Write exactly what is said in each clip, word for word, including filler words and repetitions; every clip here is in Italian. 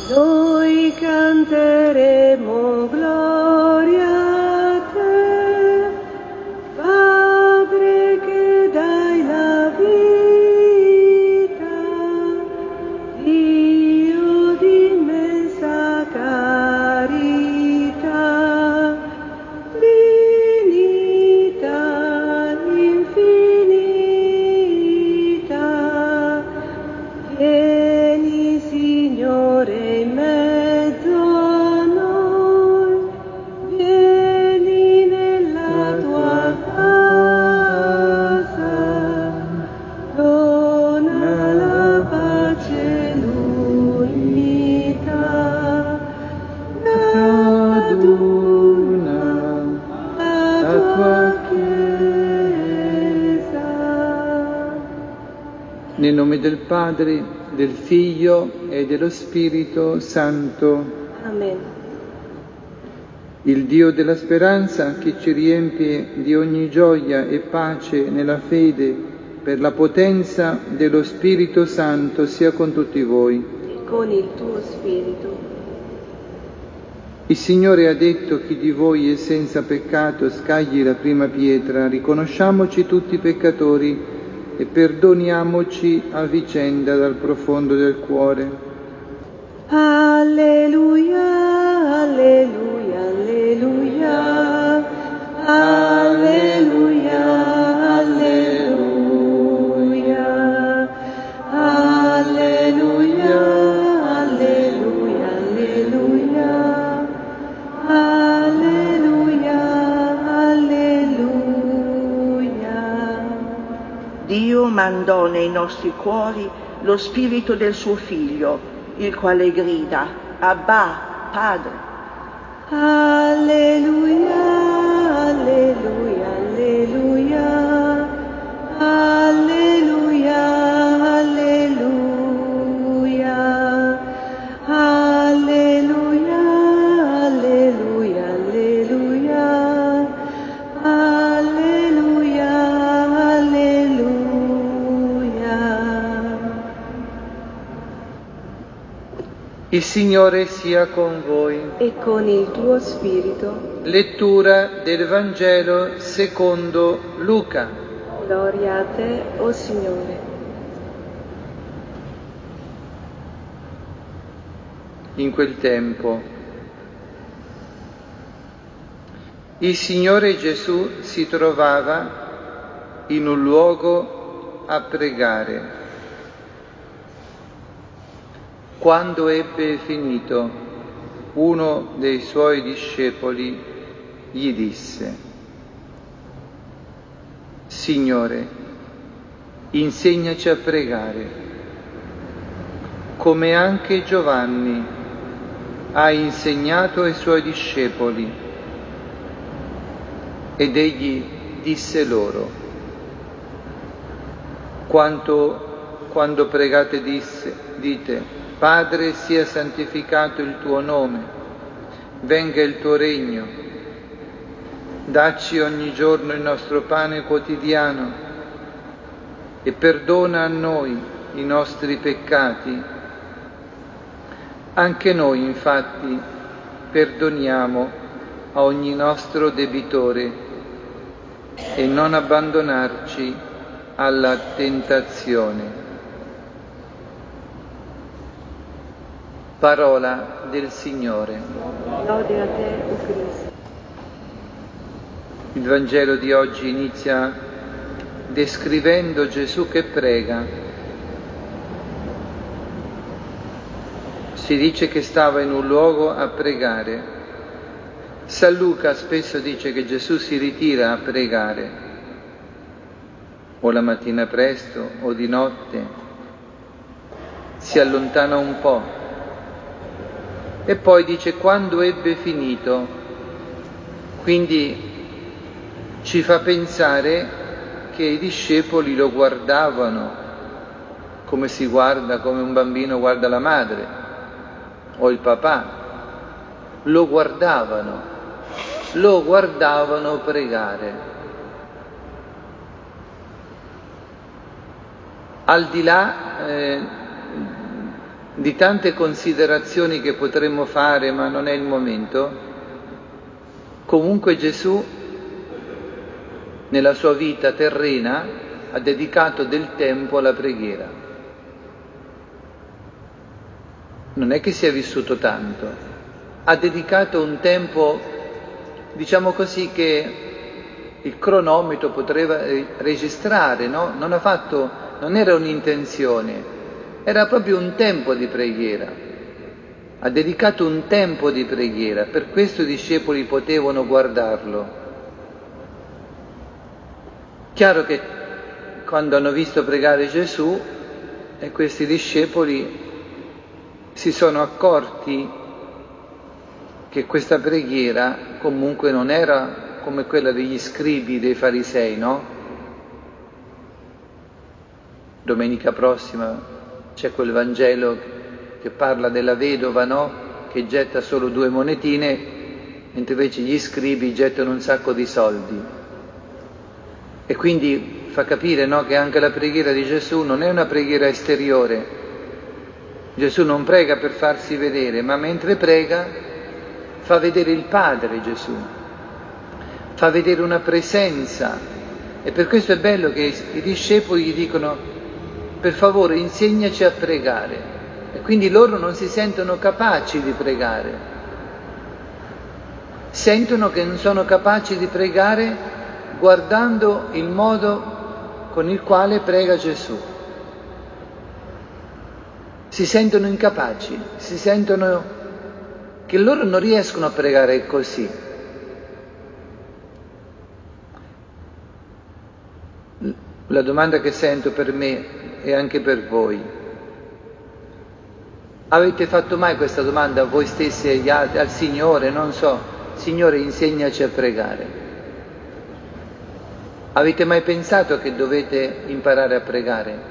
Noi canteremo gloria a te, Padre che dai la vita, Dio di immensa carità, dignità infinita. Vieni, Signore, in mezzo a noi, vieni nella tua casa, dona la pace e l'unità, raduna la tua Chiesa. Nel nome del Padre, del Figlio e dello Spirito Santo. Amen. Il Dio della speranza, che ci riempie di ogni gioia e pace nella fede per la potenza dello Spirito Santo, sia con tutti voi. E con il tuo spirito. Il Signore ha detto: chi di voi è senza peccato scagli la prima pietra. Riconosciamoci tutti peccatori e perdoniamoci a vicenda dal profondo del cuore. Alleluia, alleluia, alleluia, alleluia, alleluia, alleluia, alleluia, alleluia, alleluia, alleluia. Dio mandò nei nostri cuori lo spirito del suo Figlio, il quale grida: Abba, Padre. Alleluia, alleluia, alleluia, alleluia, alleluia, alleluia, alleluia, alleluia, alleluia, alleluia. Il Signore sia con voi. E con il tuo spirito. Lettura del Vangelo secondo Luca. Gloria a te, o Signore. In quel tempo il Signore Gesù si trovava in un luogo a pregare. Quando ebbe finito, uno dei suoi discepoli gli disse: Signore, insegnaci a pregare, come anche Giovanni ha insegnato ai suoi discepoli. Ed egli disse loro: Quanto, quando pregate disse, dite: Padre, sia santificato il tuo nome, venga il tuo regno, dacci ogni giorno il nostro pane quotidiano e perdona a noi i nostri peccati. Anche noi, infatti, perdoniamo a ogni nostro debitore e non abbandonarci alla tentazione. Parola del Signore. Lode a te, o Cristo. Il Vangelo di oggi inizia descrivendo Gesù che prega. Si dice che stava in un luogo a pregare. San Luca spesso dice che Gesù si ritira a pregare, o la mattina presto o di notte, si allontana un po'. E poi dice quando ebbe finito, quindi ci fa pensare che i discepoli lo guardavano come si guarda, come un bambino guarda la madre o il papà, lo guardavano, lo guardavano pregare. Al di là eh, di tante considerazioni che potremmo fare, ma non è il momento. Comunque Gesù, nella sua vita terrena, ha dedicato del tempo alla preghiera. Non è che sia vissuto tanto, ha dedicato un tempo, diciamo così, che il cronometro poteva registrare, no? Non ha fatto, non era un'intenzione, era proprio un tempo di preghiera. Ha dedicato un tempo di preghiera, per questo i discepoli potevano guardarlo. Chiaro che quando hanno visto pregare Gesù, e questi discepoli si sono accorti che questa preghiera comunque non era come quella degli scribi, dei farisei, no? Domenica prossima c'è quel Vangelo che parla della vedova, no? Che getta solo due monetine, mentre invece gli scribi gettano un sacco di soldi. E quindi fa capire, no, che anche la preghiera di Gesù non è una preghiera esteriore. Gesù non prega per farsi vedere, ma mentre prega fa vedere il Padre Gesù, fa vedere una presenza. E per questo è bello che i discepoli gli dicono: per favore insegnaci a pregare. E quindi loro non si sentono capaci di pregare, sentono che non sono capaci di pregare guardando il modo con il quale prega Gesù. Si sentono incapaci, si sentono che loro non riescono a pregare così. La domanda che sento per me e anche per voi: avete fatto mai questa domanda a voi stessi e agli altri, al Signore, non so, Signore insegnaci a pregare? Avete mai pensato che dovete imparare a pregare?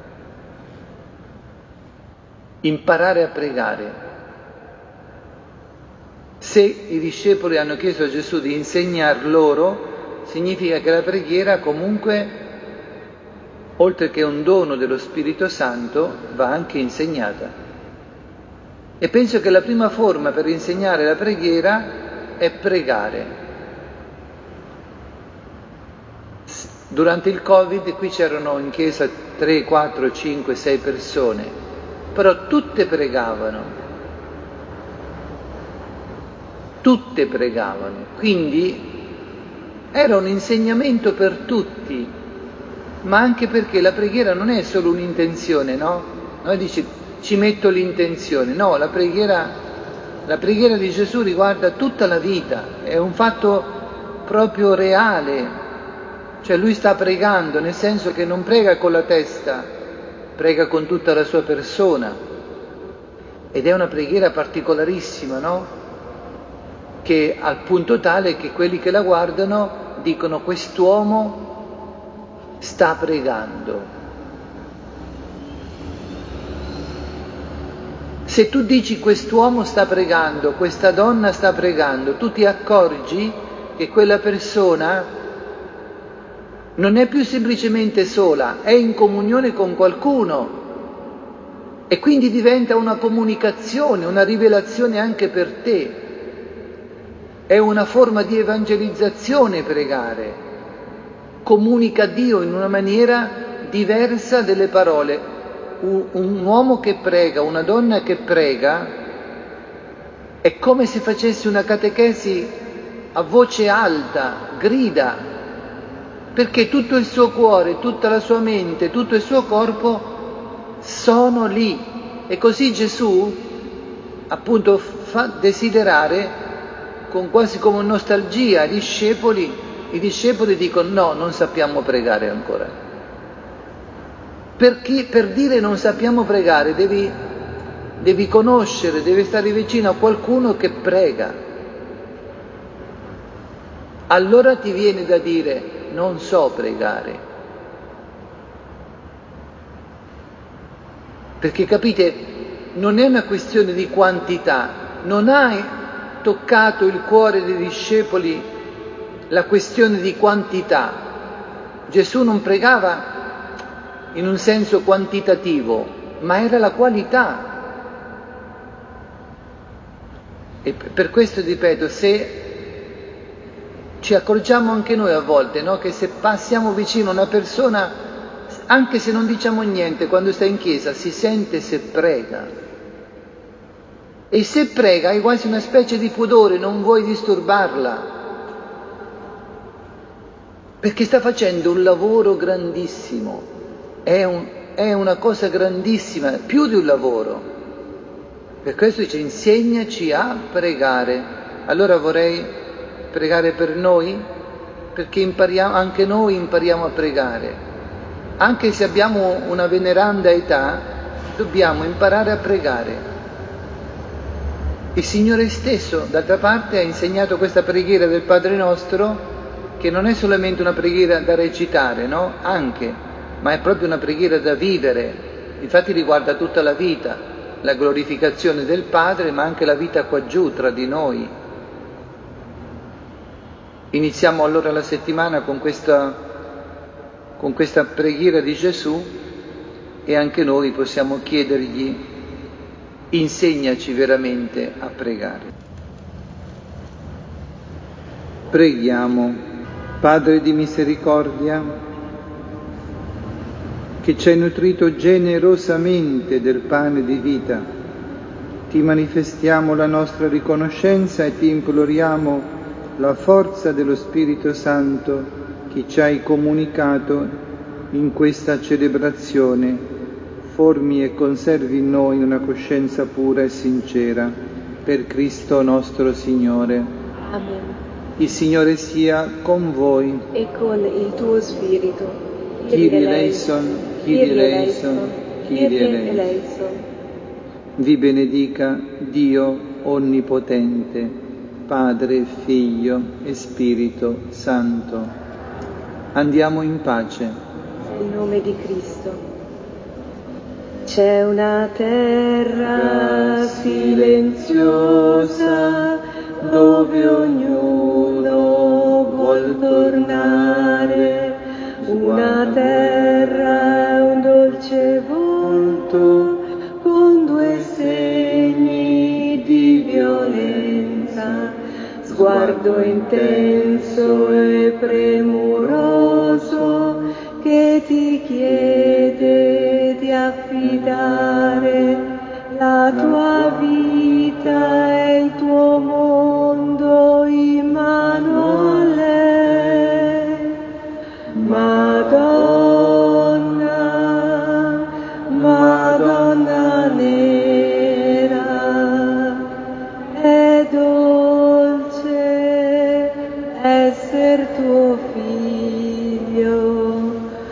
Imparare a pregare. Se i discepoli hanno chiesto a Gesù di insegnar loro, significa che la preghiera comunque, oltre che un dono dello Spirito Santo, va anche insegnata. E penso che la prima forma per insegnare la preghiera è pregare. Durante il Covid qui c'erano in chiesa tre, quattro, cinque, sei persone, però tutte pregavano, tutte pregavano, quindi era un insegnamento per tutti, ma anche perché la preghiera non è solo un'intenzione, no? Noi dici ci metto l'intenzione, no, la preghiera, la preghiera di Gesù riguarda tutta la vita, è un fatto proprio reale, cioè lui sta pregando, nel senso che non prega con la testa, prega con tutta la sua persona, ed è una preghiera particolarissima, no? Che al punto tale che quelli che la guardano dicono: quest'uomo sta pregando. Se tu dici quest'uomo sta pregando, questa donna sta pregando, tu ti accorgi che quella persona non è più semplicemente sola, è in comunione con qualcuno, e quindi diventa una comunicazione, una rivelazione anche per te. È una forma di evangelizzazione pregare, comunica Dio in una maniera diversa delle parole. Un, un uomo che prega, una donna che prega, è come se facesse una catechesi a voce alta, grida, perché tutto il suo cuore, tutta la sua mente, tutto il suo corpo sono lì. E così Gesù appunto fa desiderare, con quasi come nostalgia, ai discepoli. I discepoli dicono: no, non sappiamo pregare ancora. Perché per dire non sappiamo pregare devi, devi conoscere, devi stare vicino a qualcuno che prega. Allora ti viene da dire: non so pregare. Perché capite, non è una questione di quantità, non hai toccato il cuore dei discepoli la questione di quantità. Gesù non pregava in un senso quantitativo, ma era la qualità. E per questo ripeto, se ci accorgiamo anche noi a volte, no? Che se passiamo vicino a una persona, anche se non diciamo niente, quando sta in chiesa si sente se prega. E se prega hai quasi una specie di pudore, non vuoi disturbarla, perché sta facendo un lavoro grandissimo, è, un, è una cosa grandissima, più di un lavoro. Per questo dice insegnaci a pregare. Allora vorrei pregare per noi, perché impariamo, anche noi impariamo a pregare. Anche se abbiamo una veneranda età, dobbiamo imparare a pregare. Il Signore stesso, d'altra parte, ha insegnato questa preghiera del Padre Nostro, che non è solamente una preghiera da recitare, no? Anche, ma è proprio una preghiera da vivere. Infatti riguarda tutta la vita, la glorificazione del Padre, ma anche la vita qua giù tra di noi. Iniziamo allora la settimana con questa, con questa preghiera di Gesù e anche noi possiamo chiedergli: insegnaci veramente a pregare. Preghiamo. Padre di misericordia, che ci hai nutrito generosamente del pane di vita, ti manifestiamo la nostra riconoscenza e ti imploriamo la forza dello Spirito Santo che ci hai comunicato in questa celebrazione, formi e conservi in noi una coscienza pura e sincera. Per Cristo nostro Signore. Amen. Il Signore sia con voi. E con il tuo spirito. Kyrie eleison, Kyrie eleison, Kyrie eleison. Vi benedica Dio Onnipotente, Padre, Figlio e Spirito Santo. Andiamo in pace. Nel nome di Cristo. C'è una terra silenziosa dove ognuno vuol tornare, una terra, un dolce volto con due segni di violenza, sguardo intenso e premuroso che ti chiede di affidare la tua vita e il tuo mondo in mano a lei. Madonna, Madonna nera, è dolce esser tuo figlio.